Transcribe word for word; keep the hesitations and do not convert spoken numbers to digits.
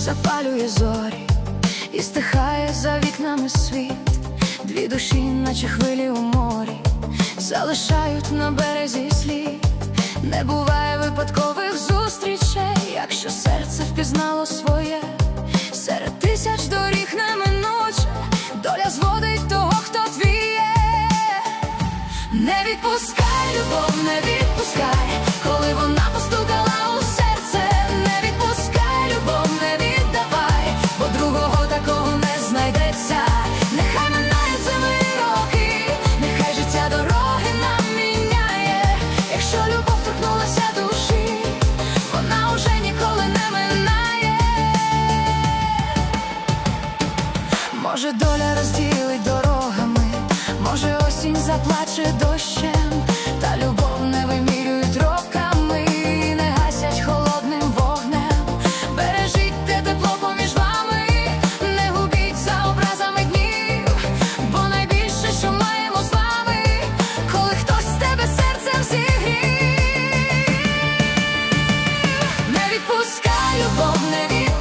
запалює зорі і стихає за вікнами світ. Дві душі, наче хвилі у морі, залишають на березі слід. Не буває випадкових зустрічей, якщо серце впізнало своє. Серед тисяч доріг неминуче доля зводить того, хто твій є. Не відпускай, любов, не відпускай, коли вона постукала у серце. Не відпускай, любов, не віддавай, бо другого такого не знайдеться. Нехай минають зими і роки, нехай життя дороги нам міняє. Якщо любов торкнулася душі, вона уже ніколи не минає. Може, доля розділить дорогами, може, осінь заплаче дощем, та любов не вимірюють роками, не гасять холодним вогнем. Бережіть те тепло поміж вами, не губіть за образами днів, бо найбільше, що маємо з вами, коли хтось з тебе серцем зігрів. Не відпускай, любов, не відпускай,